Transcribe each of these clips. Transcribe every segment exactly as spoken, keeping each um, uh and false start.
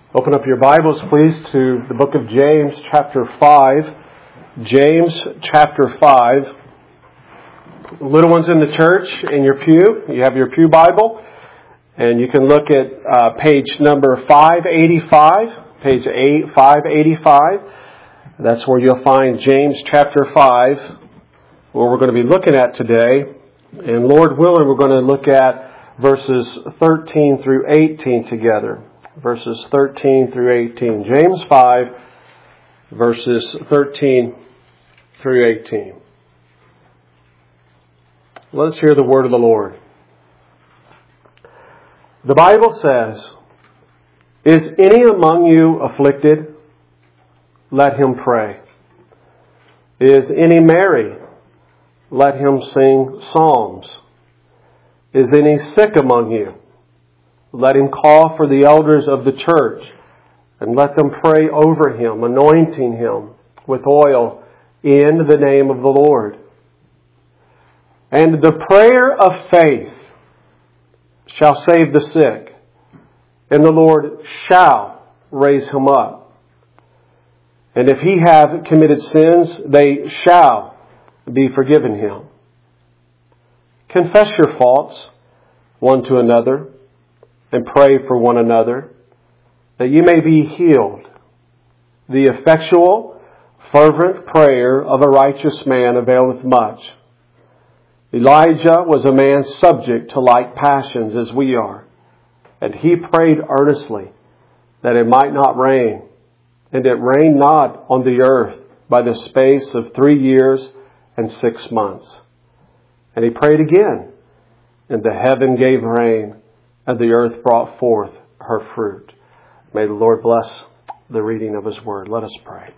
Open up your Bibles, please, to the book of James, chapter five. James, chapter five. Little ones in the church, in your pew, you have your pew Bible, and you can look at uh, page number five eighty-five, page eight, five eighty-five. That's where you'll find James, chapter five, where we're going to be looking at today. And Lord willing, we're going to look at verses thirteen through eighteen together. Verses thirteen through eighteen. James five, verses thirteen through eighteen. Let's hear the word of the Lord. The Bible says, "Is any among you afflicted? Let him pray. Is any merry? Let him sing psalms. Is any sick among you? Let him call for the elders of the church, and let them pray over him, anointing him with oil in the name of the Lord. And the prayer of faith shall save the sick, and the Lord shall raise him up. And if he have committed sins, they shall be forgiven him. Confess your faults one to another, and pray for one another, that you may be healed. The effectual, fervent prayer of a righteous man availeth much. Elijah was a man subject to like passions as we are, and he prayed earnestly that it might not rain, and it rained not on the earth by the space of three years and six months. And he prayed again, and the heaven gave rain, and the earth brought forth her fruit." May the Lord bless the reading of His Word. Let us pray.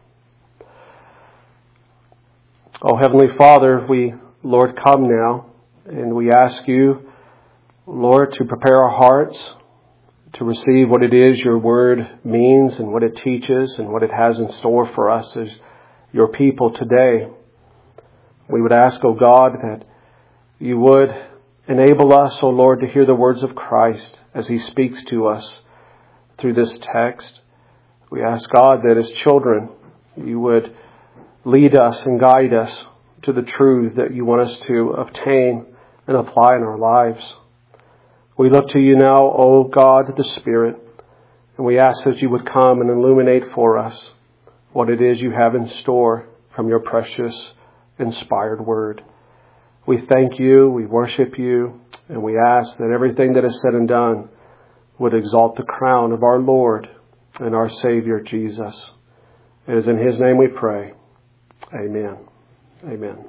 Oh, Heavenly Father, we, Lord, come now, and we ask You, Lord, to prepare our hearts to receive what it is Your Word means and what it teaches and what it has in store for us as Your people today. We would ask, oh God, that You would enable us, O Lord, to hear the words of Christ as He speaks to us through this text. We ask, God, that as children, You would lead us and guide us to the truth that You want us to obtain and apply in our lives. We look to You now, O God, the Spirit, and we ask that You would come and illuminate for us what it is You have in store from Your precious, inspired Word. We thank You, we worship You, and we ask that everything that is said and done would exalt the crown of our Lord and our Savior, Jesus. It is in His name we pray. Amen. Amen.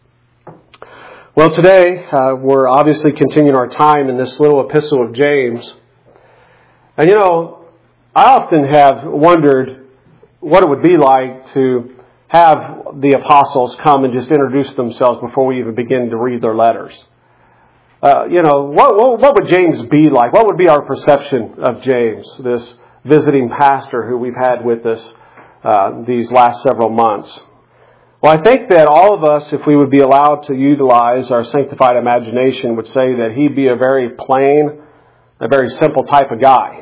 Well, today uh, we're obviously continuing our time in this little epistle of James. And you know, I often have wondered what it would be like to have the apostles come and just introduce themselves before we even begin to read their letters. Uh, you know, what, what, what would James be like? What would be our perception of James, this visiting pastor who we've had with us uh, these last several months? Well, I think that all of us, if we would be allowed to utilize our sanctified imagination, would say that he'd be a very plain, a very simple type of guy.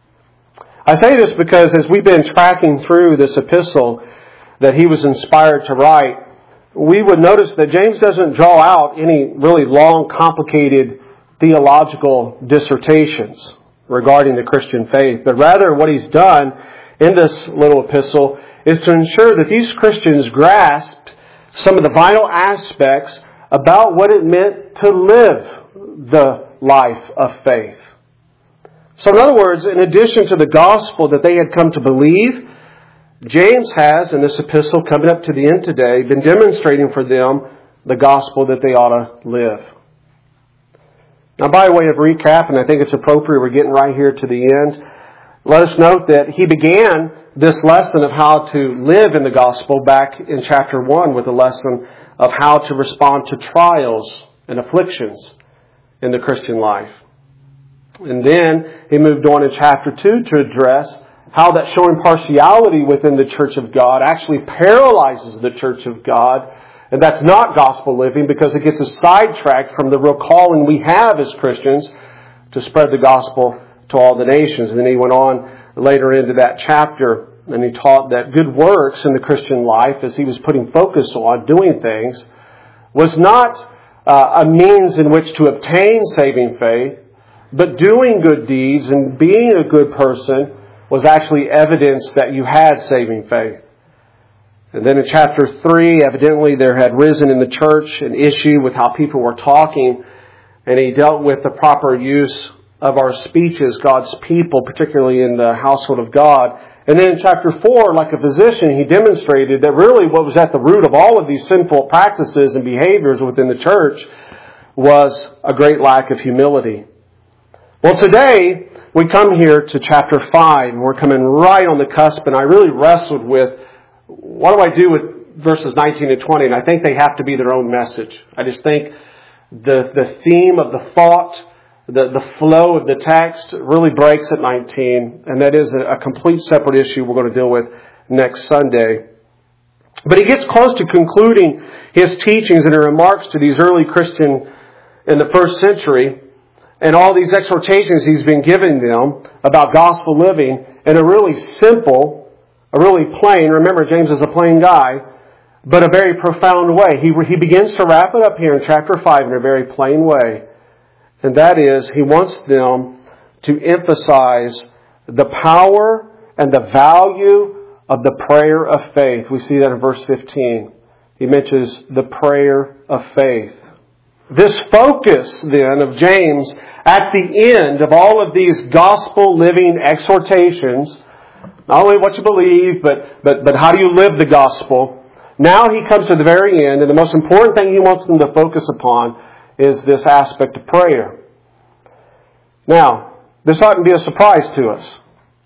I say this because as we've been tracking through this epistle that he was inspired to write, we would notice that James doesn't draw out any really long, complicated theological dissertations regarding the Christian faith, but rather what he's done in this little epistle is to ensure that these Christians grasped some of the vital aspects about what it meant to live the life of faith. So in other words, in addition to the gospel that they had come to believe, James has, in this epistle coming up to the end today, been demonstrating for them the gospel that they ought to live. Now, by way of recap, and I think it's appropriate, we're getting right here to the end, let us note that he began this lesson of how to live in the gospel back in chapter one with a lesson of how to respond to trials and afflictions in the Christian life. And then he moved on in chapter two to address how that showing partiality within the church of God actually paralyzes the church of God. And that's not gospel living because it gets us sidetracked from the real calling we have as Christians to spread the gospel to all the nations. And then he went on later into that chapter. And he taught that good works in the Christian life, as he was putting focus on doing things, was not uh, a means in which to obtain saving faith, but doing good deeds and being a good person was actually evidence that you had saving faith. And then in chapter three, evidently there had risen in the church an issue with how people were talking, and he dealt with the proper use of our speech as God's people, particularly in the household of God. And then in chapter four, like a physician, he demonstrated that really what was at the root of all of these sinful practices and behaviors within the church was a great lack of humility. Well, today we come here to chapter five, and we're coming right on the cusp, and I really wrestled with what do I do with verses nineteen and twenty, and I think they have to be their own message. I just think the the theme of the thought, the, the flow of the text really breaks at nineteen, and that is a, a complete separate issue we're going to deal with next Sunday. But he gets close to concluding his teachings and remarks to these early Christians in the first century, and all these exhortations he's been giving them about gospel living in a really simple, a really plain, remember James is a plain guy, but a very profound way. He, he begins to wrap it up here in chapter five in a very plain way. And that is, he wants them to emphasize the power and the value of the prayer of faith. We see that in verse fifteen. He mentions the prayer of faith. This focus, then, of James at the end of all of these gospel-living exhortations, not only what you believe, but, but, but how do you live the gospel. Now he comes to the very end, and the most important thing he wants them to focus upon is this aspect of prayer. Now, this oughtn't be a surprise to us,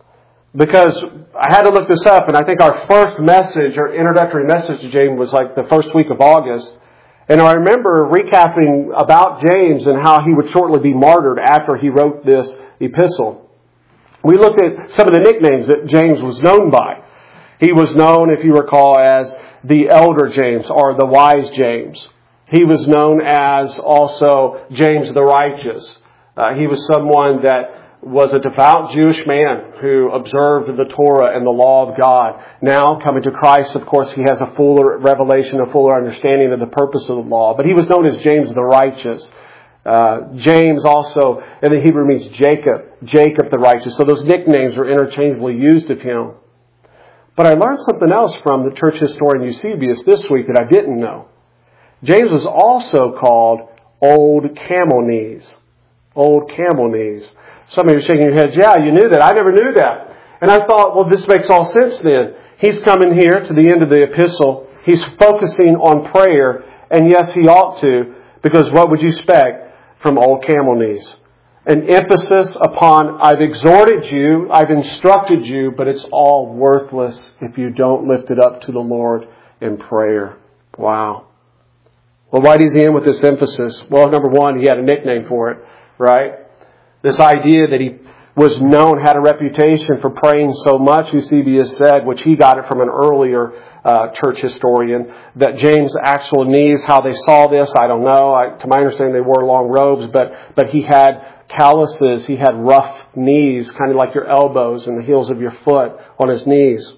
because I had to look this up, and I think our first message, or introductory message to James was like the first week of August. And I remember recapping about James and how he would shortly be martyred after he wrote this epistle. We looked at some of the nicknames that James was known by. He was known, if you recall, as the Elder James or the Wise James. He was known as also James the Righteous. Uh, he was someone that was a devout Jewish man who observed the Torah and the law of God. Now, coming to Christ, of course, he has a fuller revelation, a fuller understanding of the purpose of the law. But he was known as James the Righteous. Uh, James also, in the Hebrew, means Jacob. Jacob the Righteous. So those nicknames were interchangeably used of him. But I learned something else from the church historian Eusebius this week that I didn't know. James was also called Old Camel Knees. Old Camel Knees. Some of you are shaking your heads, yeah, you knew that. I never knew that. And I thought, well, this makes all sense then. He's coming here to the end of the epistle. He's focusing on prayer. And yes, he ought to, because what would you expect from old camel knees? An emphasis upon, I've exhorted you, I've instructed you, but it's all worthless if you don't lift it up to the Lord in prayer. Wow. Well, why does he end with this emphasis? Well, number one, he had a nickname for it, right? This idea that he was known, had a reputation for praying so much, Eusebius said, which he got it from an earlier uh, church historian, that James' actual knees, how they saw this, I don't know. I, to my understanding, they wore long robes, but, but he had calluses, he had rough knees, kind of like your elbows and the heels of your foot on his knees.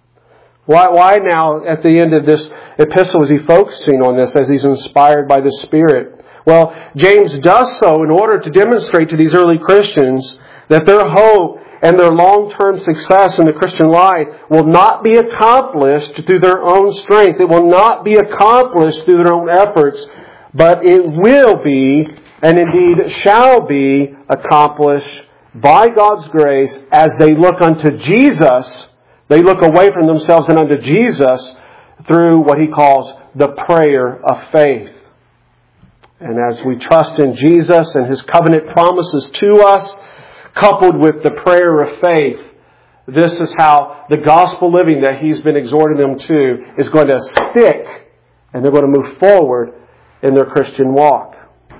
Why, why now, at the end of this epistle, is he focusing on this as he's inspired by the Spirit? Well, James does so in order to demonstrate to these early Christians that their hope and their long-term success in the Christian life will not be accomplished through their own strength. It will not be accomplished through their own efforts, but it will be, and indeed shall be, accomplished by God's grace as they look unto Jesus. They look away from themselves and unto Jesus through what he calls the prayer of faith. And as we trust in Jesus and his covenant promises to us, coupled with the prayer of faith, this is how the gospel living that he's been exhorting them to is going to stick, and they're going to move forward in their Christian walk.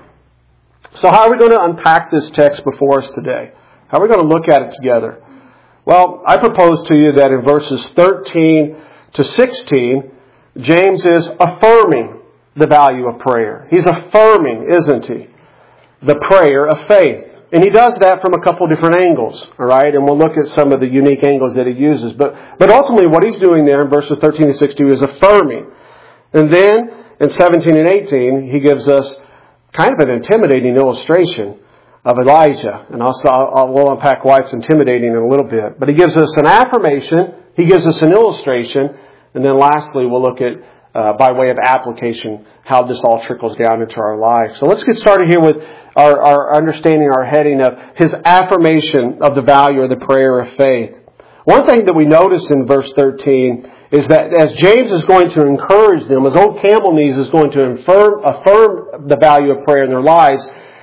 So how are we going to unpack this text before us today? How are we going to look at it together? Well, I propose to you that in verses thirteen to sixteen, James is affirming the value of prayer. He's affirming, isn't he, the prayer of faith. And he does that from a couple different angles, all right? And we'll look at some of the unique angles that he uses. But but ultimately what he's doing there in verses thirteen and sixteen is affirming. And then in seventeen and eighteen, he gives us kind of an intimidating illustration of Elijah. And I'll, I'll, we'll unpack why it's intimidating in a little bit. But he gives us an affirmation, he gives us an illustration, and then lastly we'll look at, uh, by way of application, how this all trickles down into our life. So let's get started here with our, our understanding, our heading of his affirmation of the value of the prayer of faith. One thing that we notice in verse thirteen is that as James is going to encourage them, as old Campbell Knees is going to affirm, affirm the value of prayer in their lives,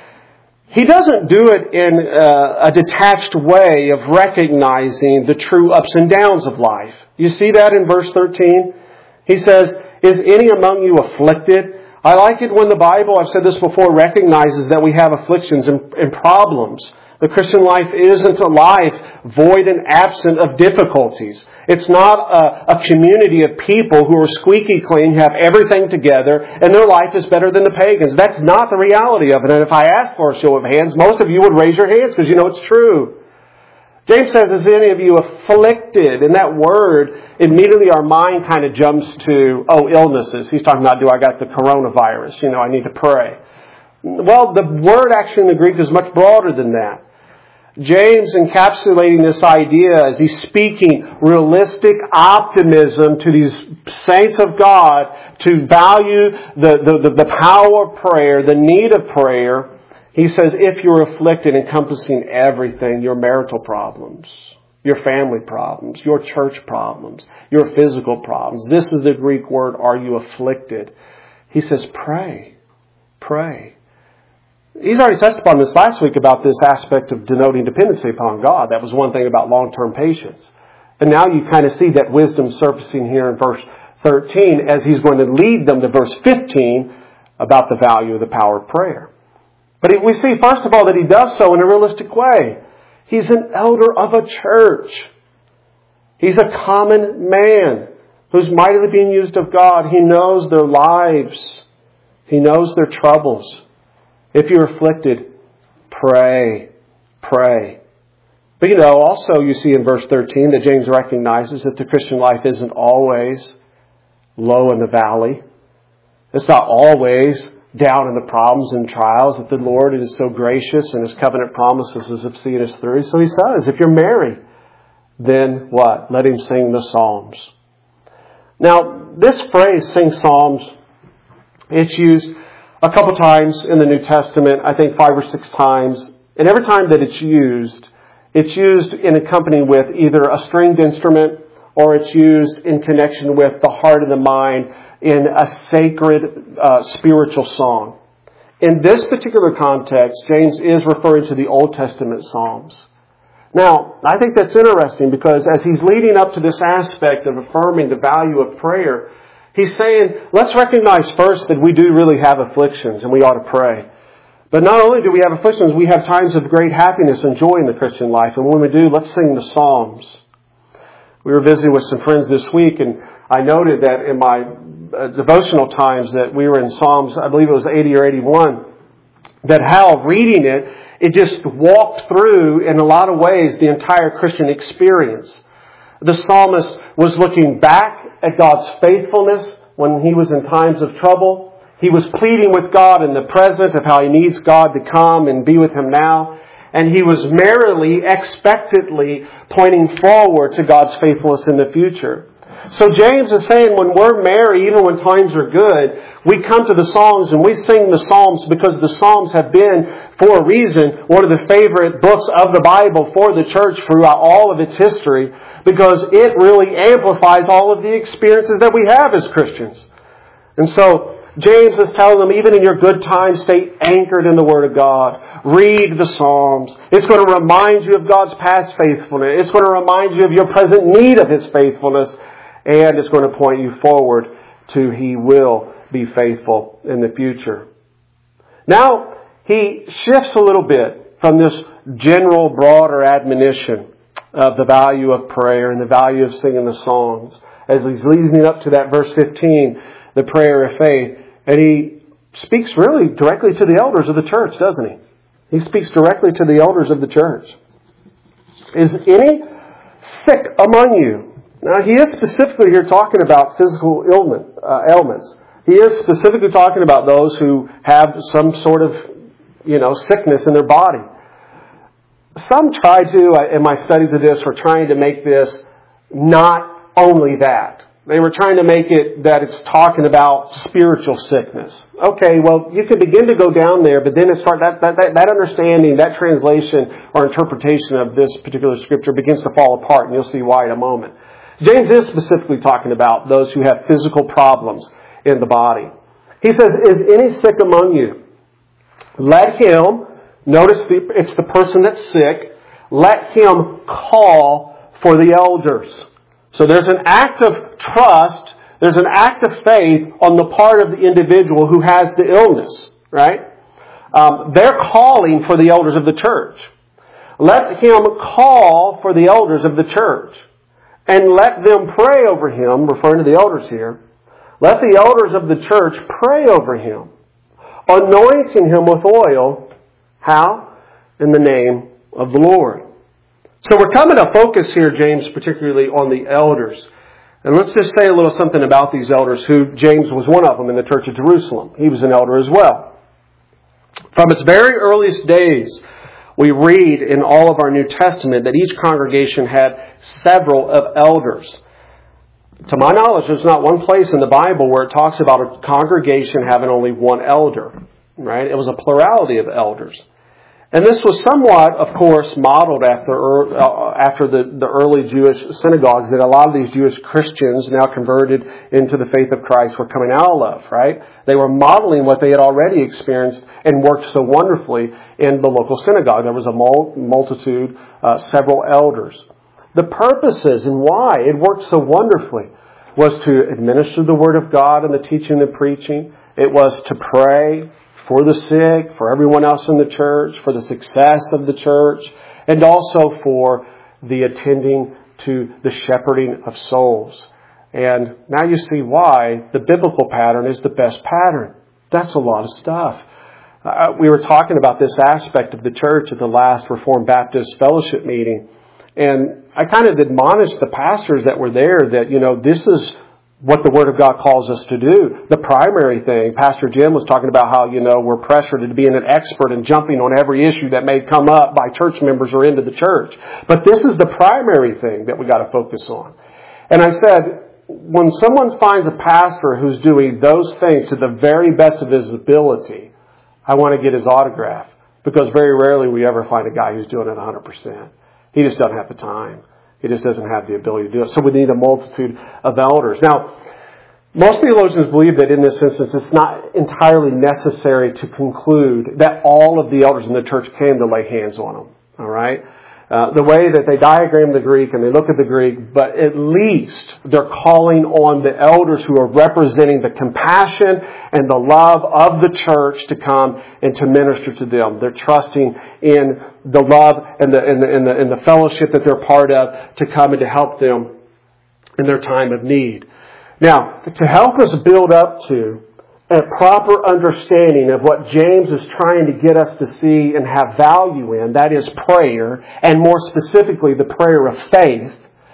he doesn't do it in a, a detached way of recognizing the true ups and downs of life. You see that in verse thirteen? He says, "Is any among you afflicted?" I like it when the Bible, I've said this before, recognizes that we have afflictions and, and problems. The Christian life isn't a life void and absent of difficulties. It's not a, a community of people who are squeaky clean, have everything together, and their life is better than the pagans. That's not the reality of it. And if I asked for a show of hands, most of you would raise your hands because you know it's true. James says, "Is any of you afflicted?" And that word, immediately our mind kind of jumps to, oh, illnesses. He's talking about, do I got the coronavirus? You know, I need to pray. Well, the word actually in the Greek is much broader than that. James encapsulating this idea as he's speaking realistic optimism to these saints of God to value the, the, the, the power of prayer, the need of prayer. He says, if you're afflicted, encompassing everything, your marital problems, your family problems, your church problems, your physical problems. This is the Greek word, are you afflicted? He says, pray, pray. He's already touched upon this last week about this aspect of denoting dependency upon God. That was one thing about long-term patience. And now you kind of see that wisdom surfacing here in verse thirteen as he's going to lead them to verse fifteen about the value of the power of prayer. But we see, first of all, that he does so in a realistic way. He's an elder of a church. He's a common man who's mightily being used of God. He knows their lives. He knows their troubles. If you're afflicted, pray, pray. But you know, also you see in verse thirteen that James recognizes that the Christian life isn't always low in the valley. It's not always down in the problems and trials, that the Lord is so gracious and His covenant promises have seen us through. So He says, if you're married, then what? Let him sing the Psalms. Now, this phrase, sing Psalms, it's used a couple times in the New Testament, I think five or six times. And every time that it's used, it's used in company with either a stringed instrument or it's used in connection with the heart and the mind in a sacred uh, spiritual song. In this particular context, James is referring to the Old Testament Psalms. Now, I think that's interesting because as he's leading up to this aspect of affirming the value of prayer, he's saying, let's recognize first that we do really have afflictions and we ought to pray. But not only do we have afflictions, we have times of great happiness and joy in the Christian life. And when we do, let's sing the Psalms. We were visiting with some friends this week, and I noted that in my uh, devotional times that we were in Psalms, I believe it was eighty or eighty-one, that how reading it, it just walked through, in a lot of ways, the entire Christian experience. The psalmist was looking back at God's faithfulness when he was in times of trouble. He was pleading with God in the present of how he needs God to come and be with him now. And he was merrily, expectantly pointing forward to God's faithfulness in the future. So James is saying when we're merry, even when times are good, we come to the Psalms and we sing the Psalms because the Psalms have been, for a reason, one of the favorite books of the Bible for the church throughout all of its history, because it really amplifies all of the experiences that we have as Christians. And so James is telling them, even in your good times, stay anchored in the Word of God. Read the Psalms. It's going to remind you of God's past faithfulness. It's going to remind you of your present need of His faithfulness. And it's going to point you forward to He will be faithful in the future. Now, he shifts a little bit from this general, broader admonition of the value of prayer and the value of singing the songs, as he's leading up to that verse fifteen, the prayer of faith. And he speaks really directly to the elders of the church, doesn't he? He speaks directly to the elders of the church. Is any sick among you? Now, he is specifically here talking about physical ailment, uh, ailments. He is specifically talking about those who have some sort of, you know, sickness in their body. Some try to, in my studies of this, were trying to make this not only that. They were trying to make it that it's talking about spiritual sickness. Okay, well, you could begin to go down there, but then it start that, that, that, that understanding, that translation or interpretation of this particular scripture begins to fall apart, and you'll see why in a moment. James is specifically talking about those who have physical problems in the body. He says, is any sick among you? Let him, notice the, it's the person that's sick, let him call for the elders. So there's an act of trust, there's an act of faith on the part of the individual who has the illness, right? Um, they're calling for the elders of the church. Let him call for the elders of the church and let them pray over him, referring to the elders here. Let the elders of the church pray over him, anointing him with oil. How? In the name of the Lord. So we're coming to focus here, James, particularly on the elders. And let's just say a little something about these elders, who James was one of them in the church of Jerusalem. He was an elder as well. From its very earliest days, we read in all of our New Testament that each congregation had several of elders. To my knowledge, there's not one place in the Bible where it talks about a congregation having only one elder. Right? It was a plurality of elders. And this was somewhat, of course, modeled after uh, after the, the early Jewish synagogues that a lot of these Jewish Christians now converted into the faith of Christ were coming out of, right? They were modeling what they had already experienced and worked so wonderfully in the local synagogue. There was a multitude, uh, several elders. The purposes and why it worked so wonderfully was to administer the Word of God and the teaching and preaching. It was to pray for the sick, for everyone else in the church, for the success of the church, and also for the attending to the shepherding of souls. And now you see why the biblical pattern is the best pattern. That's a lot of stuff. Uh, we were talking about this aspect of the church at the last Reformed Baptist Fellowship meeting. And I kind of admonished the pastors that were there that, you know, this is what the Word of God calls us to do. The primary thing, Pastor Jim was talking about how, you know, we're pressured to being an expert and jumping on every issue that may come up by church members or into the church. But this is the primary thing that we got to focus on. And I said, when someone finds a pastor who's doing those things to the very best of his ability, I want to get his autograph. Because very rarely we ever find a guy who's doing it one hundred percent. He just doesn't have the time. He just doesn't have the ability to do it. So we need a multitude of elders. Now, most theologians believe that in this instance, it's not entirely necessary to conclude that all of the elders in the church came to lay hands on them. All right? Uh, the way that they diagram the Greek and they look at the Greek, but at least they're calling on the elders who are representing the compassion and the love of the church to come and to minister to them. They're trusting in the love and the, and the, and the, and the fellowship that they're part of to come and to help them in their time of need. Now, to help us build up to a proper understanding of what James is trying to get us to see and have value in, that is prayer, and more specifically the prayer of faith,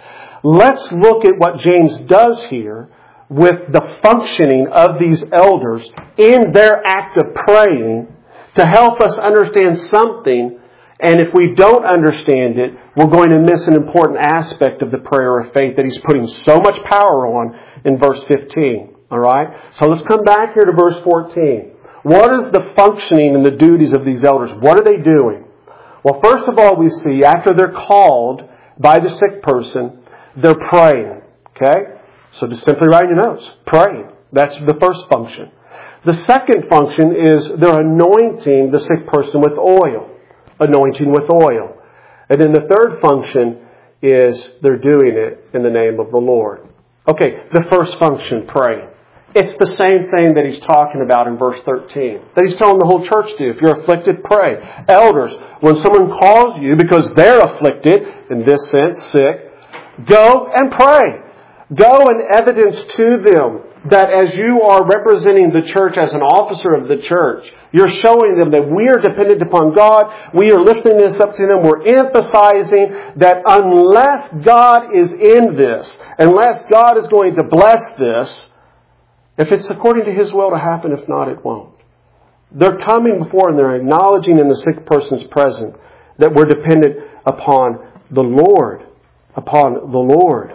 let's look at what James does here with the functioning of these elders in their act of praying to help us understand something. And if we don't understand it, we're going to miss an important aspect of the prayer of faith that he's putting so much power on in verse fifteen. All right? So let's come back here to verse fourteen. What is the functioning and the duties of these elders? What are they doing? Well, first of all, we see after they're called by the sick person, they're praying. Okay? So just simply write your notes. Praying. That's the first function. The second function is they're anointing the sick person with oil. Anointing with oil. And then the third function is they're doing it in the name of the Lord. Okay, the first function, praying. It's the same thing that he's talking about in verse thirteen. That he's telling the whole church to do. If you're afflicted, pray. Elders, when someone calls you because they're afflicted, in this sense, sick, go and pray. Go and evidence to them that as you are representing the church as an officer of the church, you're showing them that we are dependent upon God. We are lifting this up to them. We're emphasizing that unless God is in this, unless God is going to bless this, if it's according to His will to happen, if not, it won't. They're coming before and they're acknowledging in the sick person's presence that we're dependent upon the Lord. Upon the Lord.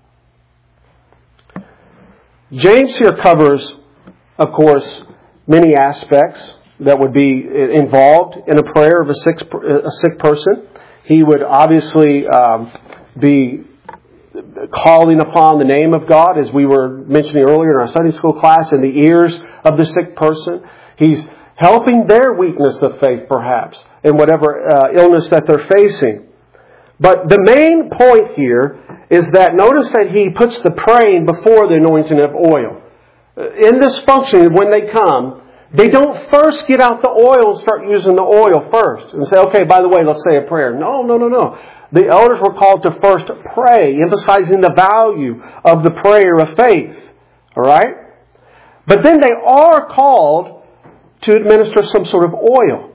James here covers, of course, many aspects that would be involved in a prayer of a sick, a sick person. He would obviously um, be calling upon the name of God, as we were mentioning earlier in our Sunday school class, in the ears of the sick person. He's helping their weakness of faith, perhaps, in whatever uh, illness that they're facing. But the main point here is that notice that he puts the praying before the anointing of oil. In this function, when they come, they don't first get out the oil and start using the oil first and say, okay, by the way, let's say a prayer. No, no, no, no. The elders were called to first pray, emphasizing the value of the prayer of faith. All right? But then they are called to administer some sort of oil.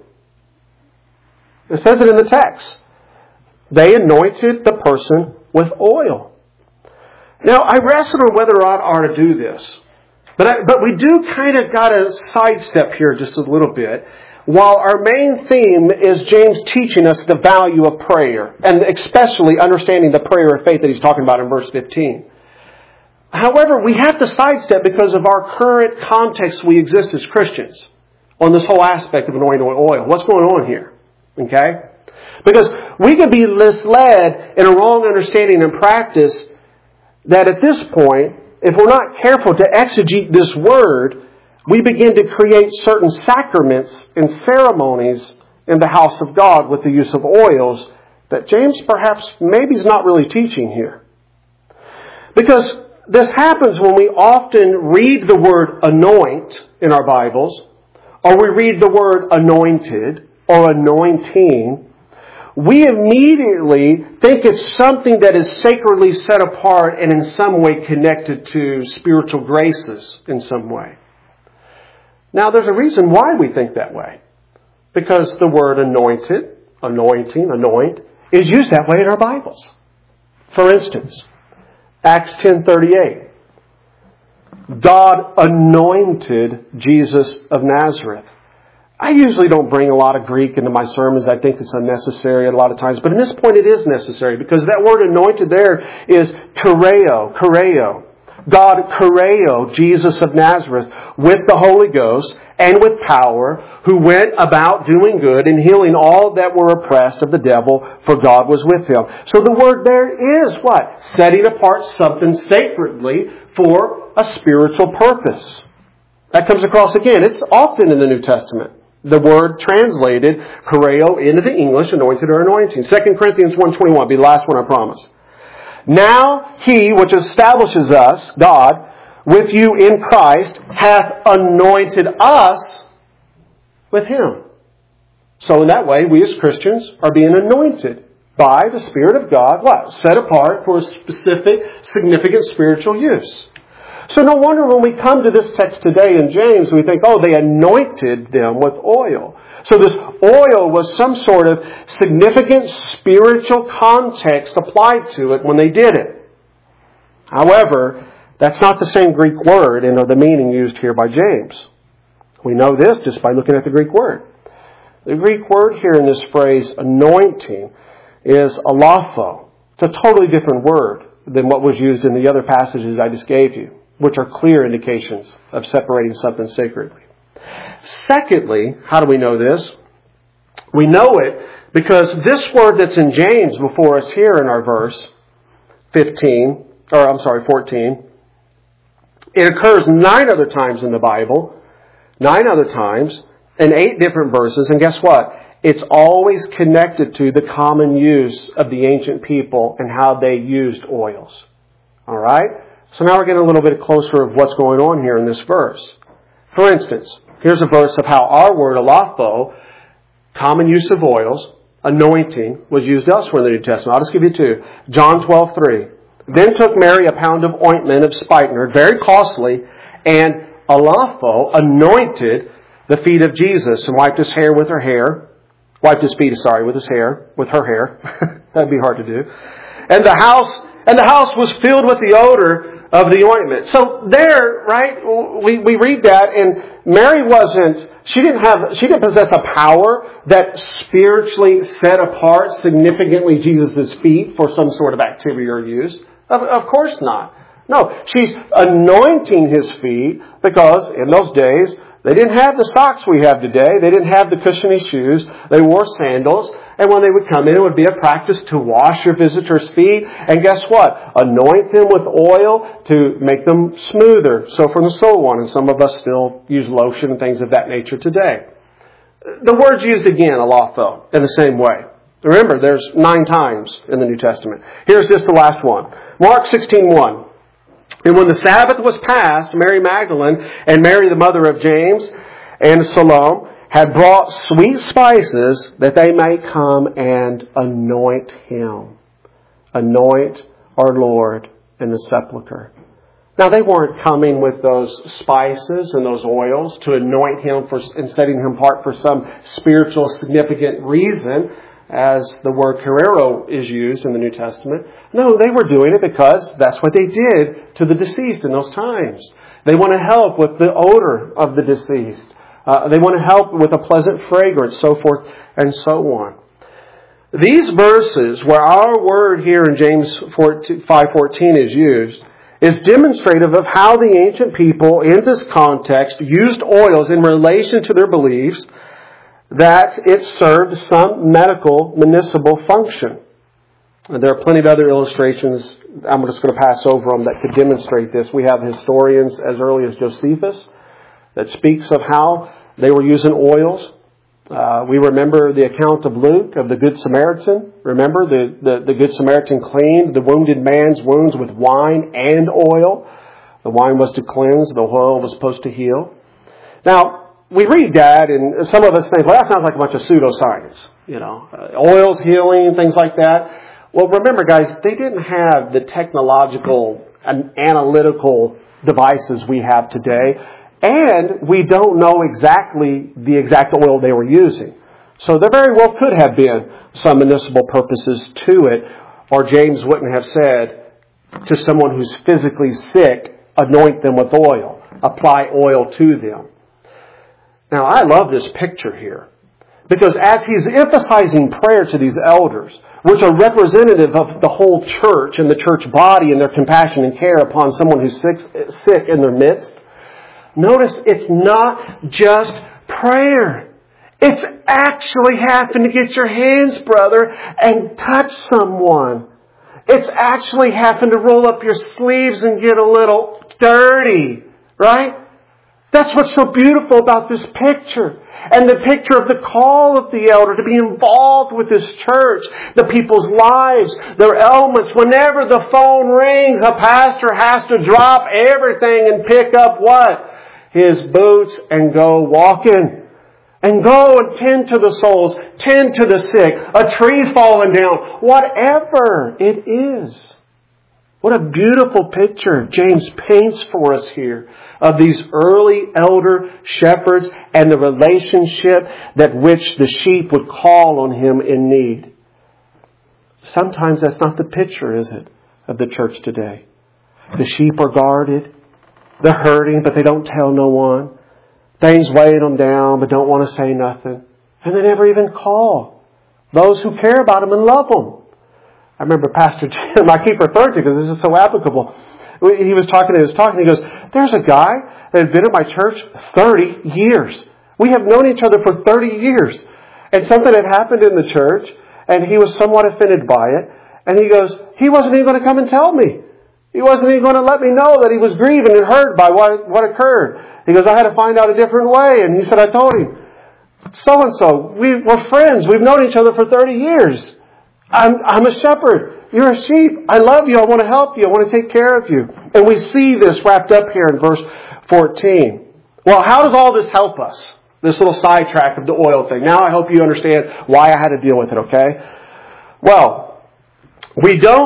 It says it in the text. They anointed the person with oil. Now, I wrestle on whether or not I ought to do this. But I, but we do kind of got to sidestep here just a little bit. While our main theme is James teaching us the value of prayer, and especially understanding the prayer of faith that he's talking about in verse fifteen. However, we have to sidestep because of our current context we exist as Christians on this whole aspect of anointing with oil. What's going on here? Okay? Because we can be misled in a wrong understanding and practice that at this point, if we're not careful to exegete this word, we begin to create certain sacraments and ceremonies in the house of God with the use of oils that James perhaps maybe is not really teaching here. Because this happens when we often read the word anoint in our Bibles, or we read the word anointed or anointing. We immediately think it's something that is sacredly set apart and in some way connected to spiritual graces in some way. Now, there's a reason why we think that way. Because the word anointed, anointing, anoint, is used that way in our Bibles. For instance, Acts ten thirty-eight. God anointed Jesus of Nazareth. I usually don't bring a lot of Greek into my sermons. I think it's unnecessary a lot of times. But in this point, it is necessary because that word anointed there is kureo, kureo. God kureo Jesus of Nazareth with the Holy Ghost and with power, who went about doing good and healing all that were oppressed of the devil, for God was with him. So the word there is what? Setting apart something sacredly for a spiritual purpose. That comes across again. It's often in the New Testament. The word translated kureo into the English, anointed or anointing. Second Corinthians one twenty-one, be the last one, I promise. Now he which establishes us, God, with you in Christ, hath anointed us with Him. So in that way, we as Christians are being anointed by the Spirit of God, what? Set apart for a specific, significant spiritual use. So no wonder when we come to this text today in James, we think, oh, they anointed them with oil. So this oil was some sort of significant spiritual context applied to it when they did it. However, that's not the same Greek word in the meaning used here by James. We know this just by looking at the Greek word. The Greek word here in this phrase, anointing, is alapho. It's a totally different word than what was used in the other passages I just gave you, which are clear indications of separating something sacredly. Secondly, how do we know this? We know it because this word that's in James before us here in our verse fifteen, or I'm sorry, fourteen, it occurs nine other times in the Bible, nine other times, in eight different verses, and guess what? It's always connected to the common use of the ancient people and how they used oils. All right? So now we're getting a little bit closer of what's going on here in this verse. For instance, here's a verse of how our word, alapho, common use of oils, anointing, was used elsewhere in the New Testament. I'll just give you two. John twelve three. Then took Mary a pound of ointment of spikenard, very costly, and alapho, anointed the feet of Jesus, and wiped his hair with her hair. Wiped his feet, sorry, with his hair, with her hair. That'd be hard to do. And the house, and the house was filled with the odor of the ointment. So there, right, we, we read that, and Mary wasn't, she didn't have, she didn't possess a power that spiritually set apart significantly Jesus' feet for some sort of activity or use. Of, of course not. No, she's anointing his feet because in those days, they didn't have the socks we have today. They didn't have the cushiony shoes. They wore sandals. And when they would come in, it would be a practice to wash your visitor's feet. And guess what? Anoint them with oil to make them smoother. So from the sole one. And some of us still use lotion and things of that nature today. The word's used again, alapho, in the same way. Remember, there's nine times in the New Testament. Here's just the last one. Mark sixteen one. And when the Sabbath was past, Mary Magdalene and Mary the mother of James and Salome had brought sweet spices that they might come and anoint him. Anoint our Lord in the sepulchre. Now they weren't coming with those spices and those oils to anoint him for, and setting him apart for some spiritual significant reason, as the word carero is used in the New Testament. No, they were doing it because that's what they did to the deceased in those times. They want to help with the odor of the deceased. Uh, they want to help with a pleasant fragrance, so forth and so on. These verses, where our word here in James five fourteen is used, is demonstrative of how the ancient people in this context used oils in relation to their beliefs, that it served some medical, municipal function. And there are plenty of other illustrations. I'm just going to pass over them that could demonstrate this. We have historians as early as Josephus that speaks of how they were using oils. Uh, we remember the account of Luke of the Good Samaritan. Remember, the, the, the Good Samaritan cleaned the wounded man's wounds with wine and oil. The wine was to cleanse, the oil was supposed to heal. Now, we read that, and some of us think, well, that sounds like a bunch of pseudoscience. You know, uh, oils, healing, things like that. Well, remember, guys, they didn't have the technological and analytical devices we have today, and we don't know exactly the exact oil they were using. So there very well could have been some municipal purposes to it, or James wouldn't have said to someone who's physically sick, anoint them with oil, apply oil to them. Now, I love this picture here, because as he's emphasizing prayer to these elders, which are representative of the whole church and the church body and their compassion and care upon someone who's sick, sick in their midst, notice it's not just prayer. It's actually having to get your hands, brother, and touch someone. It's actually having to roll up your sleeves and get a little dirty, right? That's what's so beautiful about this picture. And the picture of the call of the elder to be involved with this church, the people's lives, their ailments. Whenever the phone rings, a pastor has to drop everything and pick up what? His boots and go walking. And go and tend to the souls, tend to the sick, a tree falling down, whatever it is. What a beautiful picture James paints for us here of these early elder shepherds and the relationship that which the sheep would call on him in need. Sometimes that's not the picture, is it, of the church today? The sheep are guarded. They're hurting, but they don't tell no one. Things weighing them down, but don't want to say nothing. And they never even call those who care about them and love them. I remember Pastor Jim, I keep referring to because this is so applicable. He was talking, he was talking, he goes, there's a guy that had been at my church thirty years. We have known each other for thirty years. And something had happened in the church, and he was somewhat offended by it. And he goes, he wasn't even going to come and tell me. He wasn't even going to let me know that he was grieving and hurt by what, what occurred. He goes, I had to find out a different way. And he said, I told him, so-and-so, we, we're friends. We've known each other for thirty years. I'm, I'm a shepherd. You're a sheep. I love you. I want to help you. I want to take care of you. And we see this wrapped up here in verse fourteen. Well, how does all this help us? This little sidetrack of the oil thing. Now I hope you understand why I had to deal with it, okay? Well, we don't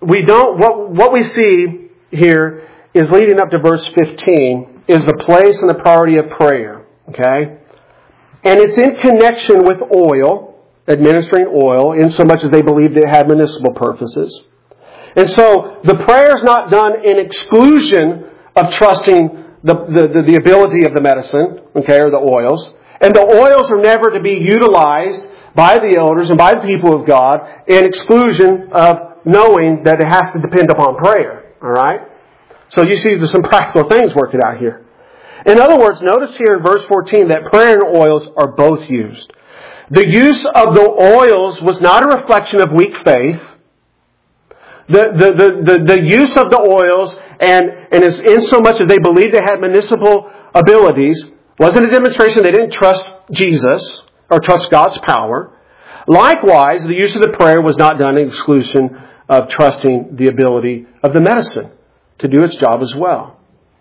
we don't, what, what we see here is leading up to verse fifteen is the place and the priority of prayer. Okay? And it's in connection with oil, administering oil, in so much as they believed it had medicinal purposes. And so the prayer is not done in exclusion of trusting the, the, the, the ability of the medicine, okay, or the oils. And the oils are never to be utilized by the elders and by the people of God in exclusion of knowing that it has to depend upon prayer. All right? So you see there's some practical things working out here. In other words, notice here in verse fourteen that prayer and oils are both used. The use of the oils was not a reflection of weak faith. The, the, the, the, the use of the oils, and, and as in so much as they believed they had municipal abilities, wasn't a demonstration they didn't trust Jesus or trust God's power. Likewise, the use of the prayer was not done in exclusion of trusting the ability of the medicine to do its job as well.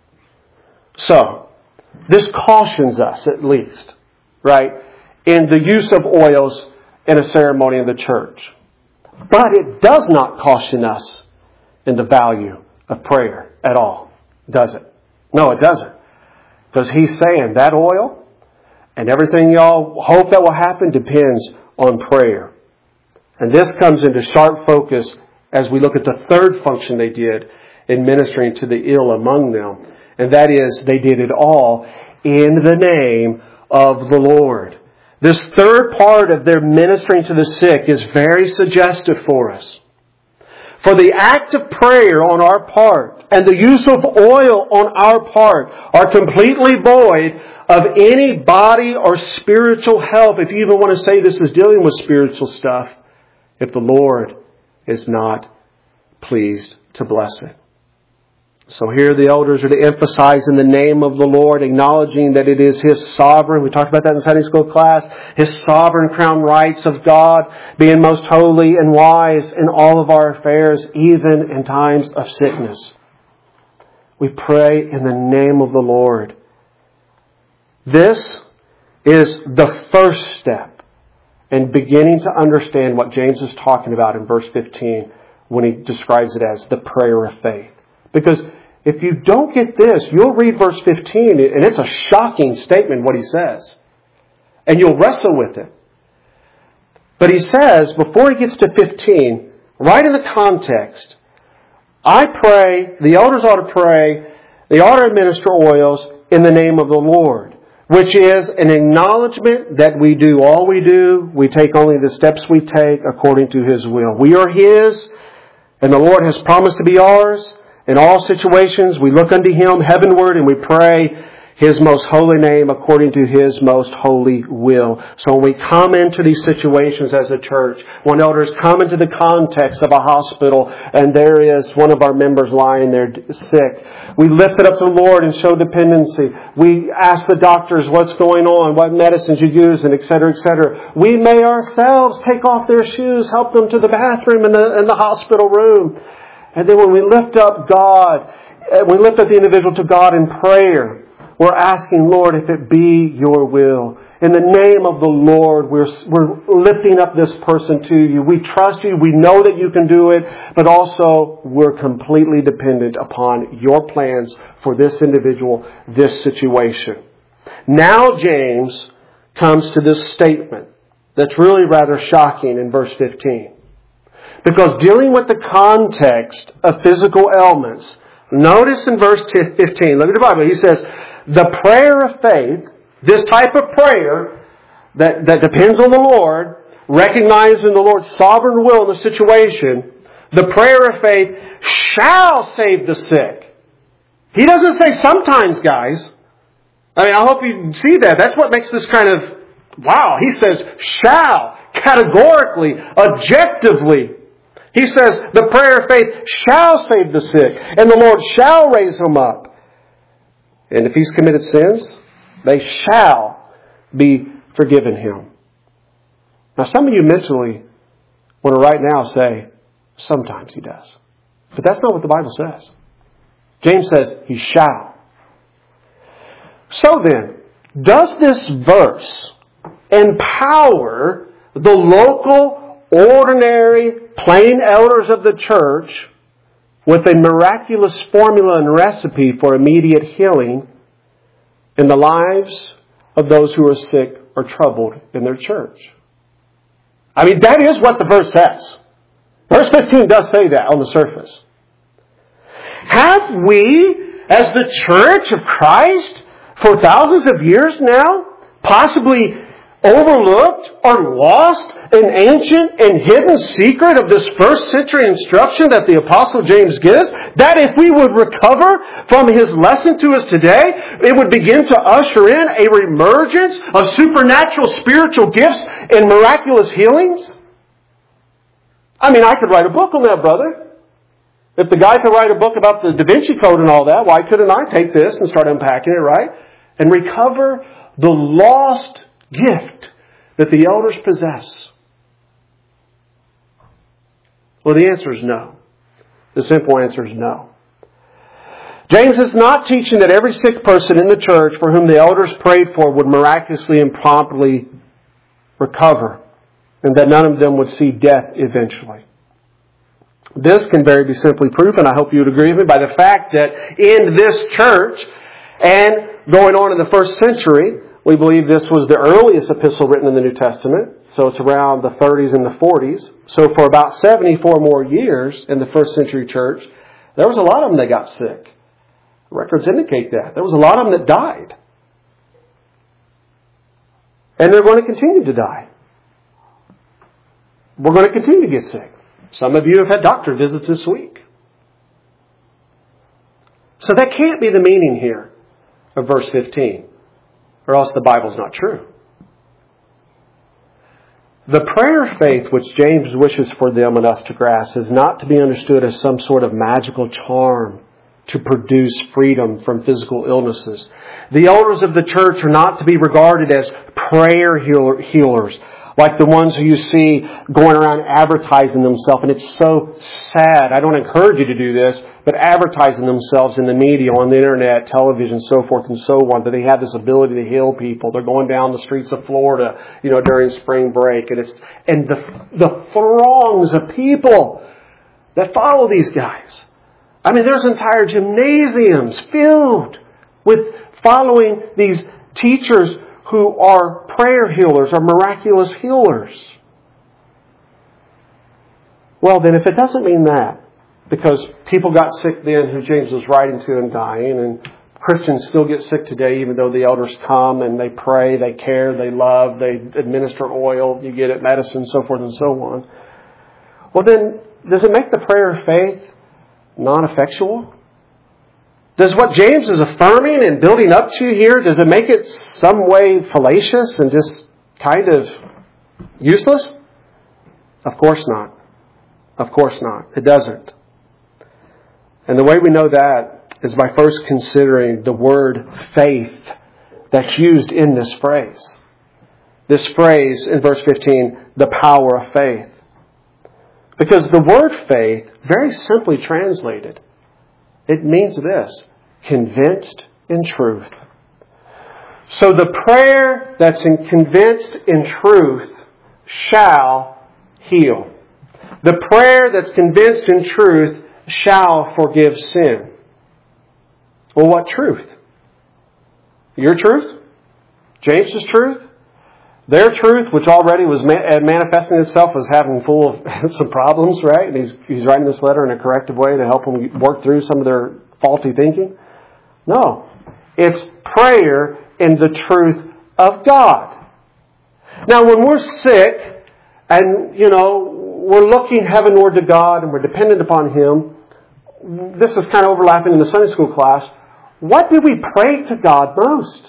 So, this cautions us, at least, right, in the use of oils in a ceremony in the church. But it does not caution us in the value of prayer at all, does it? No, it doesn't. Because he's saying that oil and everything y'all hope that will happen depends on prayer. And this comes into sharp focus as we look at the third function they did in ministering to the ill among them. And that is, they did it all in the name of the Lord. This third part of their ministering to the sick is very suggestive for us. For the act of prayer on our part and the use of oil on our part are completely void of any body or spiritual help, if you even want to say this is dealing with spiritual stuff, if the Lord is not pleased to bless it. So here the elders are to emphasize in the name of the Lord, acknowledging that it is His sovereign, we talked about that in Sunday school class, His sovereign crown rights of God, being most holy and wise in all of our affairs, even in times of sickness. We pray in the name of the Lord. This is the first step in beginning to understand what James is talking about in verse fifteen when he describes it as the prayer of faith. Because if you don't get this, you'll read verse fifteen, and it's a shocking statement what he says. And you'll wrestle with it. But he says, before he gets to fifteen, right in the context, I pray, the elders ought to pray, they ought to administer oils in the name of the Lord, which is an acknowledgement that we do all we do, we take only the steps we take according to His will. We are His, and the Lord has promised to be ours. In all situations, we look unto Him heavenward and we pray His most holy name according to His most holy will. So when we come into these situations as a church, when elders come into the context of a hospital and there is one of our members lying there sick, we lift it up to the Lord and show dependency. We ask the doctors what's going on, what medicines you use, and et cetera, et cetera. We may ourselves take off their shoes, help them to the bathroom in the, in the hospital room. And then when we lift up God, we lift up the individual to God in prayer, we're asking, Lord, if it be Your will. In the name of the Lord, we're, we're lifting up this person to You. We trust You. We know that You can do it. But also, we're completely dependent upon Your plans for this individual, this situation. Now James comes to this statement that's really rather shocking in verse fifteen. Because dealing with the context of physical ailments, notice in verse fifteen, look at the Bible, he says, the prayer of faith, this type of prayer that, that depends on the Lord, recognizing the Lord's sovereign will in the situation, the prayer of faith shall save the sick. He doesn't say sometimes, guys. I mean, I hope you see that. That's what makes this kind of, wow. He says shall, categorically, objectively. He says the prayer of faith shall save the sick, and the Lord shall raise him up. And if he's committed sins, they shall be forgiven him. Now, some of you mentally want to right now say, sometimes he does. But that's not what the Bible says. James says he shall. So then, does this verse empower the local, ordinary plain elders of the church with a miraculous formula and recipe for immediate healing in the lives of those who are sick or troubled in their church. I mean, that is what the verse says. Verse fifteen does say that on the surface. Have we, as the church of Christ, for thousands of years now, possibly overlooked or lost an ancient and hidden secret of this first century instruction that the Apostle James gives? That if we would recover from his lesson to us today, it would begin to usher in a reemergence of supernatural spiritual gifts and miraculous healings? I mean, I could write a book on that, brother. If the guy could write a book about the Da Vinci Code and all that, why couldn't I take this and start unpacking it, right? And recover the lost gift that the elders possess? Well, the answer is no. The simple answer is no. James is not teaching that every sick person in the church for whom the elders prayed for would miraculously and promptly recover, and that none of them would see death eventually. This can very be simply proven, I hope you would agree with me, by the fact that in this church and going on in the first century, we believe this was the earliest epistle written in the New Testament. So it's around the thirties and the forties. So for about seventy-four more years in the first century church, there was a lot of them that got sick. Records indicate that. There was a lot of them that died. And they're going to continue to die. We're going to continue to get sick. Some of you have had doctor visits this week. So that can't be the meaning here of verse fifteen. Or else the Bible's not true. The prayer of faith which James wishes for them and us to grasp is not to be understood as some sort of magical charm to produce freedom from physical illnesses. The elders of the church are not to be regarded as prayer healer, healers, like the ones who you see going around advertising themselves. And it's so sad. I don't encourage you to do this, but advertising themselves in the media, on the internet, television, so forth and so on, that they have this ability to heal people. They're going down the streets of Florida, you know, during spring break. And it's, and the, the throngs of people that follow these guys. I mean, there's entire gymnasiums filled with following these teachers who are prayer healers or miraculous healers. Well, then if it doesn't mean that, because people got sick then who James was writing to and dying, and Christians still get sick today even though the elders come and they pray, they care, they love, they administer oil, you get it, medicine, so forth and so on. Well then, does it make the prayer of faith non-effectual? Does what James is affirming and building up to here, does it make it some way fallacious and just kind of useless? Of course not. Of course not. It doesn't. And the way we know that is by first considering the word faith that's used in this phrase. This phrase in verse fifteen, the power of faith. Because the word faith, very simply translated, it means this: convinced in truth. So the prayer that's in convinced in truth shall heal. The prayer that's convinced in truth shall forgive sin. Well, what truth? Your truth? James's truth? Their truth, which already was manifesting itself as having full of some problems, right? And he's, he's writing this letter in a corrective way to help them work through some of their faulty thinking. No. It's prayer in the truth of God. Now, when we're sick and, you know, we're looking heavenward to God and we're dependent upon Him, this is kind of overlapping in the Sunday school class. What do we pray to God most?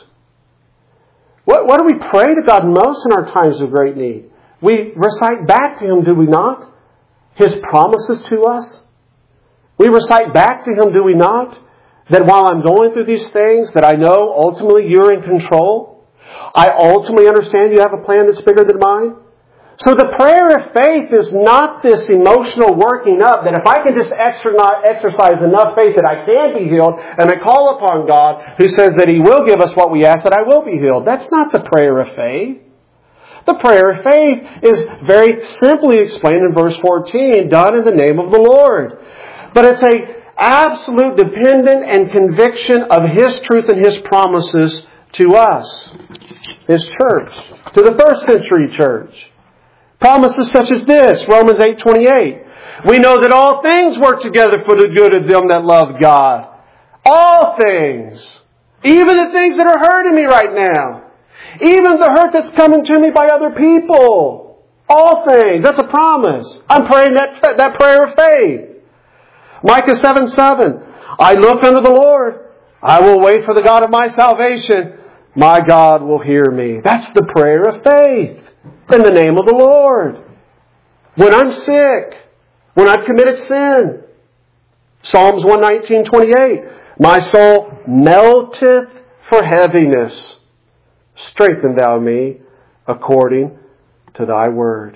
What, what do we pray to God most in our times of great need? We recite back to Him, do we not? His promises to us. We recite back to Him, do we not? That while I'm going through these things, that I know ultimately You're in control. I ultimately understand You have a plan that's bigger than mine. So the prayer of faith is not this emotional working up that if I can just exercise enough faith that I can be healed, and I call upon God who says that He will give us what we ask, that I will be healed. That's not the prayer of faith. The prayer of faith is very simply explained in verse fourteen, done in the name of the Lord. But it's a absolute dependent and conviction of His truth and His promises to us, His church, to the first century church. Promises such as this, Romans eight twenty-eight. We know that all things work together for the good of them that love God. All things. Even the things that are hurting me right now. Even the hurt that's coming to me by other people. All things. That's a promise. I'm praying that, that prayer of faith. Micah seven seven. I look unto the Lord. I will wait for the God of my salvation. My God will hear me. That's the prayer of faith. In the name of the Lord. When I'm sick. When I've committed sin. Psalms one nineteen twenty-eight. My soul melteth for heaviness. Strengthen thou me according to thy word.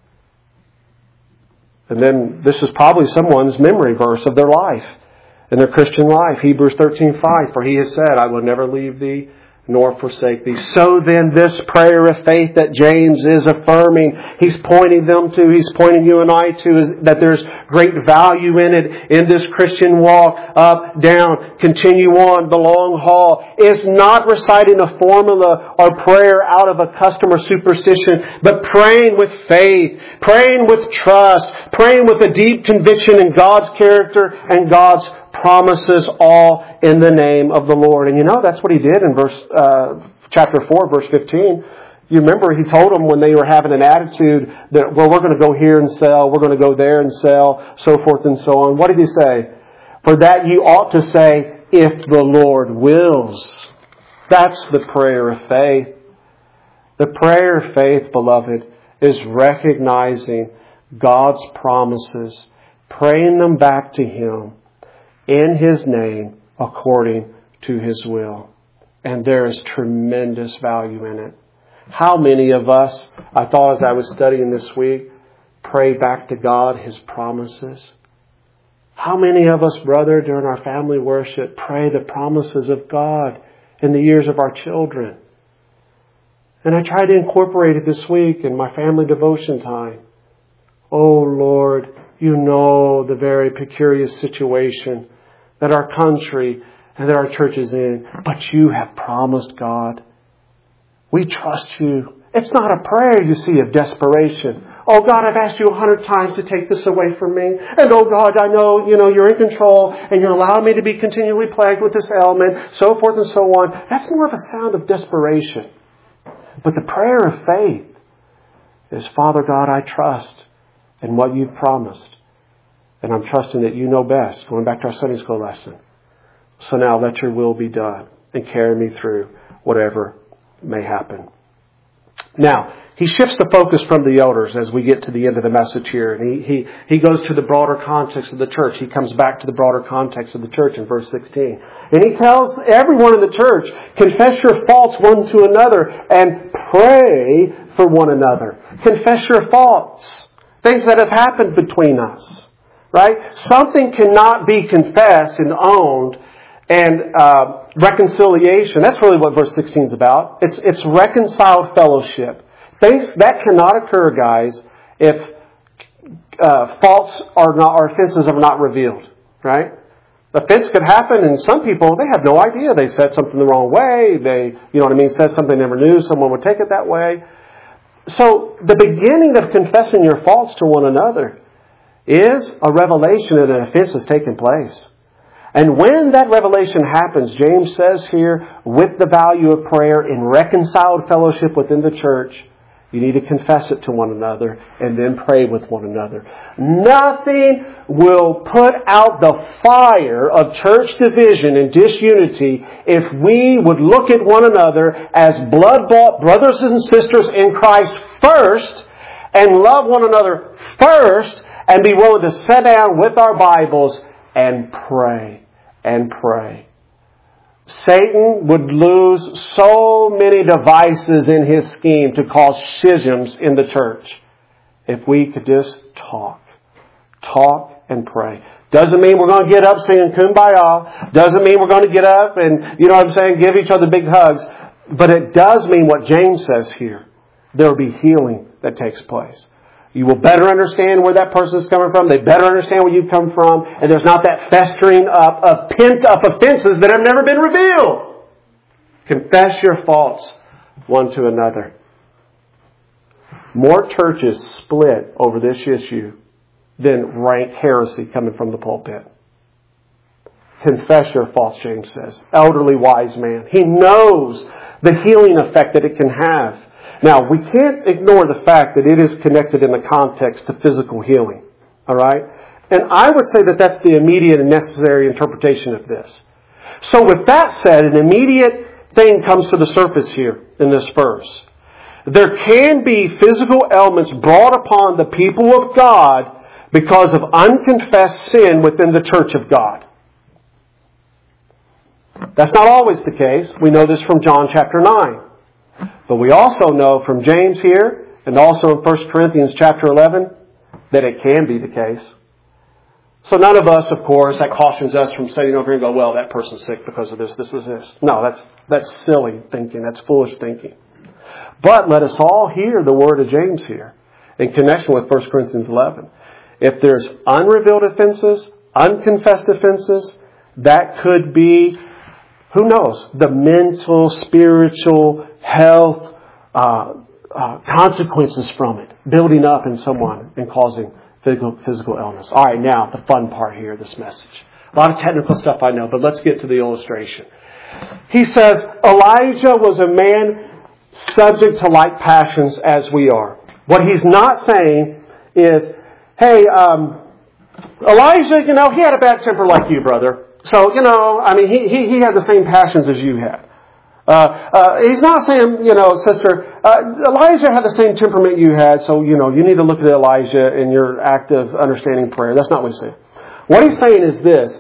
And then this is probably someone's memory verse of their life, in their Christian life. Hebrews thirteen five. For he has said, I will never leave thee nor forsake thee. So then this prayer of faith that James is affirming, he's pointing them to, he's pointing you and I to, is that there's great value in it, in this Christian walk, up, down, continue on, the long haul, is not reciting a formula or prayer out of a custom or superstition, but praying with faith, praying with trust, praying with a deep conviction in God's character and God's promises, all in the name of the Lord. And you know, that's what he did in verse uh, chapter four, verse fifteen. You remember he told them when they were having an attitude that, well, we're going to go here and sell, we're going to go there and sell, so forth and so on. What did he say? For that you ought to say, if the Lord wills. That's the prayer of faith. The prayer of faith, beloved, is recognizing God's promises, praying them back to Him in His name, according to His will. And there is tremendous value in it. How many of us, I thought as I was studying this week, pray back to God His promises? How many of us, brother, during our family worship, pray the promises of God in the ears of our children? And I tried to incorporate it this week in my family devotion time. Oh Lord, you know the very peculiar situation that our country and that our church is in. But you have promised, God. We trust you. It's not a prayer, you see, of desperation. Oh God, I've asked you a hundred times to take this away from me. And oh God, I know, you know, you're in control and you're allowing me to be continually plagued with this ailment, so forth and so on. That's more of a sound of desperation. But the prayer of faith is, Father God, I trust in what you've promised. And I'm trusting that you know best. Going back to our Sunday school lesson. So now let your will be done and carry me through whatever may happen. Now, he shifts the focus from the elders as we get to the end of the message here. And he, he, he goes to the broader context of the church. He comes back to the broader context of the church in verse sixteen. And he tells everyone in the church, confess your faults one to another and pray for one another. Confess your faults. Things that have happened between us. Right? Something cannot be confessed and owned and uh, reconciliation. That's really what verse sixteen is about. It's, it's reconciled fellowship. Things that cannot occur, guys, if uh, faults are not, or offenses are not revealed. Right? Offense could happen, and some people, they have no idea. They said something the wrong way. They, you know what I mean, said something they never knew. Someone would take it that way. So the beginning of confessing your faults to one another is a revelation that an offense has taken place. And when that revelation happens, James says here, with the value of prayer in reconciled fellowship within the church, you need to confess it to one another and then pray with one another. Nothing will put out the fire of church division and disunity if we would look at one another as blood-bought brothers and sisters in Christ first and love one another first and be willing to sit down with our Bibles and pray and pray. Satan would lose so many devices in his scheme to cause schisms in the church if we could just talk. Talk and pray. Doesn't mean we're going to get up singing Kumbaya. Doesn't mean we're going to get up and, you know what I'm saying, give each other big hugs. But it does mean what James says here. there will be healing that takes place. You will better understand where that person is coming from. They better understand where you come from. And there's not that festering up of pent-up offenses that have never been revealed. Confess your faults one to another. More churches split over this issue than rank heresy coming from the pulpit. Confess your faults, James says. Elderly wise man. He knows the healing effect that it can have. Now, we can't ignore the fact that it is connected in the context to physical healing. All right? And I would say that that's the immediate and necessary interpretation of this. So with that said, an immediate thing comes to the surface here in this verse. There can be physical ailments brought upon the people of God because of unconfessed sin within the church of God. That's not always the case. We know this from John chapter nine. But we also know from James here, and also in First Corinthians chapter eleven, that it can be the case. So none of us, of course, that cautions us from sitting over here and go, well, that person's sick because of this, this, is this. No, that's that's silly thinking. That's foolish thinking. But let us all hear the word of James here in connection with First Corinthians eleven. If there's unrevealed offenses, unconfessed offenses, that could be, who knows, the mental, spiritual, health, uh, uh, consequences from it, building up in someone and causing physical, physical illness. All right, now the fun part here of this message. A lot of technical stuff I know, but let's get to the illustration. He says, Elijah was a man subject to like passions as we are. What he's not saying is, hey, um, Elijah, you know, he had a bad temper like you, brother. So, you know, I mean, he, he, he had the same passions as you had. Uh, uh, he's not saying, you know, sister, uh, Elijah had the same temperament you had, so, you know, you need to look at Elijah in your active understanding prayer. That's not what he's saying. What he's saying is this.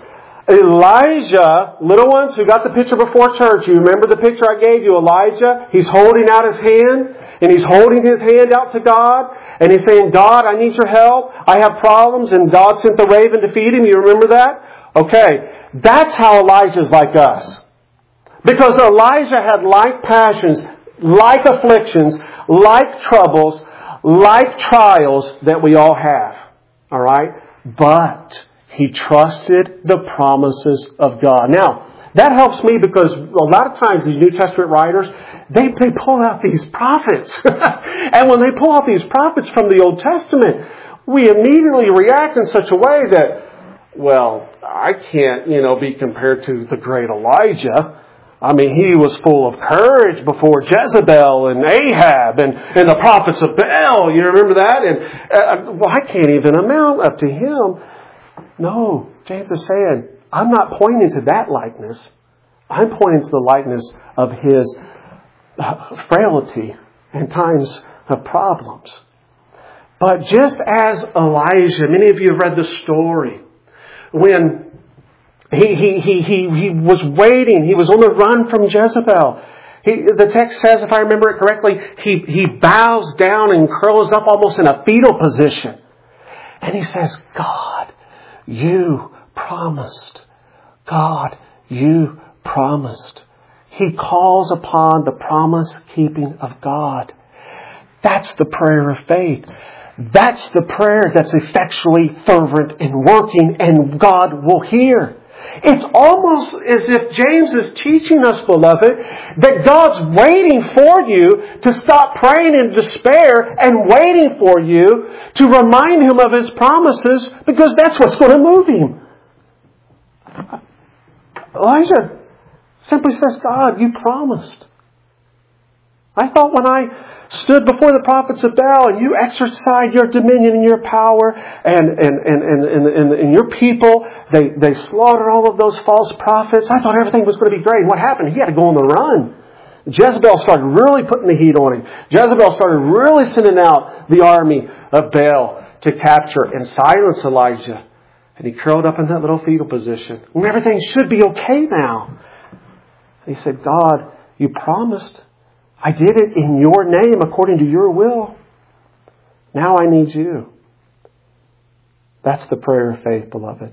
Elijah, little ones who got the picture before church, you remember the picture I gave you, Elijah? He's holding out his hand, and he's holding his hand out to God, and he's saying, God, I need your help. I have problems, and God sent the raven to feed him. You remember that? Okay, that's how Elijah's like us. Because Elijah had like passions, like afflictions, like troubles, like trials that we all have. All right? But he trusted the promises of God. Now, that helps me because a lot of times these New Testament writers, they, they pull out these prophets. And when they pull out these prophets from the Old Testament, we immediately react in such a way that, well, I can't, you know, be compared to the great Elijah. I mean, he was full of courage before Jezebel and Ahab and, and the prophets of Baal. You remember that? And uh, well, I can't even amount up to him. No, James is saying, I'm not pointing to that likeness. I'm pointing to the likeness of his frailty and times of problems. But just as Elijah, many of you have read the story, when he, he, he, he, he was waiting, he was on the run from Jezebel. He, the text says, if I remember it correctly, he, he bows down and curls up almost in a fetal position. And he says, God, you promised. God, you promised. He calls upon the promise keeping of God. That's the prayer of faith. That's the prayer that's effectually fervent and working, and God will hear. It's almost as if James is teaching us, beloved, that God's waiting for you to stop praying in despair and waiting for you to remind Him of His promises, because that's what's going to move Him. Elijah simply says, God, you promised. I thought when I stood before the prophets of Baal and you exercised your dominion and your power and, and, and, and, and, and, and your people, they, they slaughtered all of those false prophets. I thought everything was going to be great. And what happened? He had to go on the run. Jezebel started really putting the heat on him. Jezebel started really sending out the army of Baal to capture and silence Elijah. And he curled up in that little fetal position. And everything should be okay now. He said, God, you promised. I did it in your name according to your will. Now I need you. That's the prayer of faith, beloved.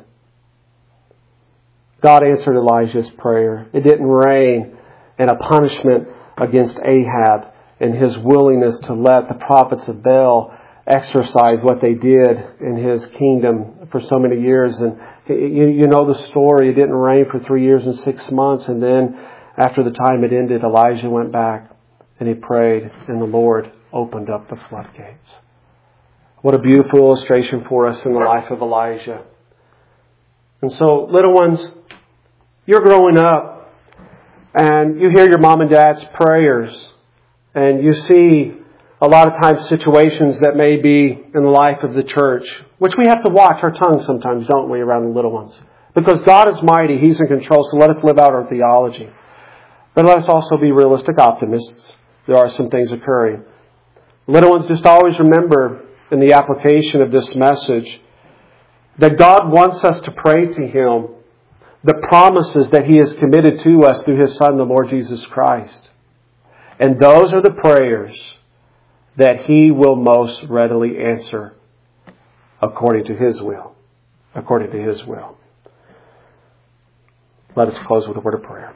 God answered Elijah's prayer. It didn't rain in a punishment against Ahab and His willingness to let the prophets of Baal exercise what they did in His kingdom for so many years. And you, you know the story. It didn't rain for three years and six months. And then after the time it ended, Elijah went back and he prayed, and the Lord opened up the floodgates. What a beautiful illustration for us in the life of Elijah. And so, little ones, you're growing up and you hear your mom and dad's prayers, and you see a lot of times situations that may be in the life of the church, which we have to watch our tongue sometimes, don't we, around the little ones? Because God is mighty. He's in control. So let us live out our theology. But let us also be realistic optimists. There are some things occurring. Little ones, just always remember in the application of this message that God wants us to pray to Him the promises that He has committed to us through His Son, the Lord Jesus Christ. And those are the prayers that He will most readily answer according to His will. According to His will. Let us close with a word of prayer.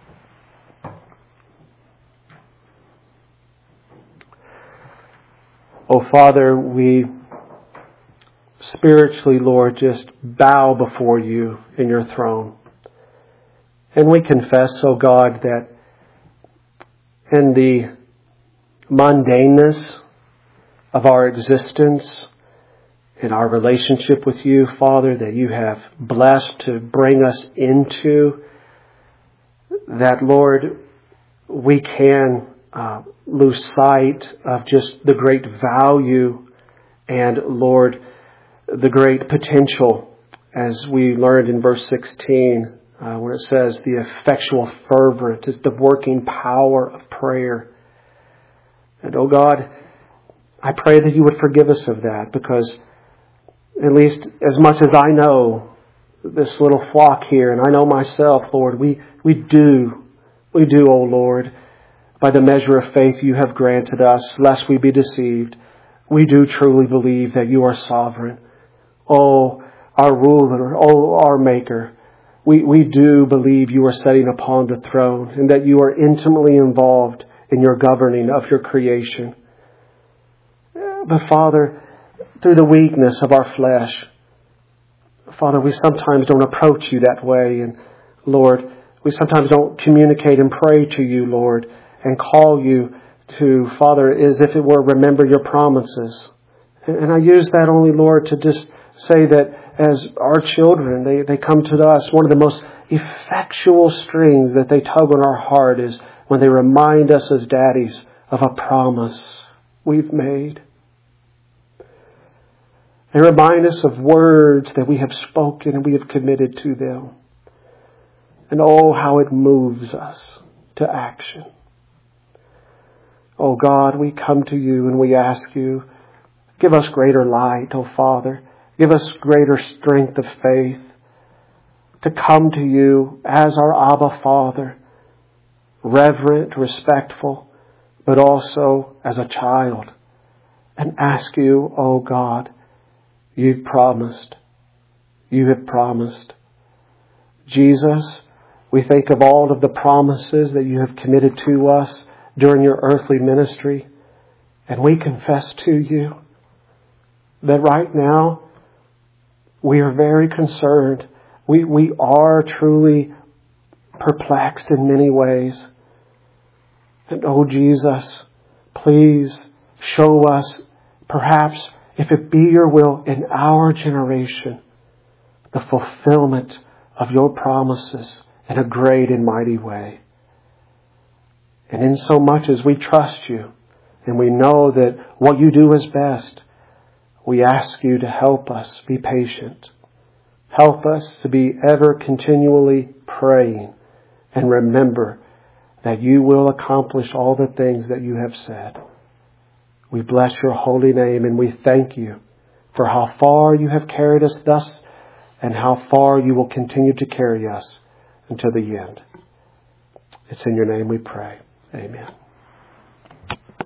Oh, Father, we spiritually, Lord, just bow before You in Your throne. And we confess, oh God, that in the mundaneness of our existence, in our relationship with You, Father, that You have blessed to bring us into, that, Lord, we can uh, lose sight of just the great value and, Lord, the great potential, as we learned in verse sixteen, uh, where it says, the effectual fervent, the working power of prayer. And, oh God, I pray that You would forgive us of that, because at least as much as I know this little flock here, and I know myself, Lord, we, we do, we do, oh Lord, by the measure of faith You have granted us, lest we be deceived, we do truly believe that You are sovereign. Oh, our ruler, oh, our maker, we, we do believe You are sitting upon the throne, and that You are intimately involved in Your governing of Your creation. But Father, through the weakness of our flesh, Father, we sometimes don't approach You that way. And Lord, we sometimes don't communicate and pray to You, Lord, and call You to, Father, as if it were, remember Your promises. And I use that only, Lord, to just say that as our children, they, they come to us, one of the most effectual strings that they tug on our heart is when they remind us as daddies of a promise we've made. They remind us of words that we have spoken and we have committed to them. And oh, how it moves us to action. Oh God, we come to You and we ask You, give us greater light, oh Father. Give us greater strength of faith to come to You as our Abba Father, reverent, respectful, but also as a child, and ask You, oh God, You've promised. You have promised. Jesus, we think of all of the promises that You have committed to us during Your earthly ministry, and we confess to You that right now we are very concerned. We, we are truly perplexed in many ways. And oh Jesus, please show us, perhaps, if it be Your will in our generation, the fulfillment of Your promises in a great and mighty way. And in so much as we trust You, and we know that what You do is best, we ask You to help us be patient. Help us to be ever continually praying and remember that You will accomplish all the things that You have said. We bless Your holy name and we thank You for how far You have carried us thus and how far You will continue to carry us until the end. It's in Your name we pray. Amen.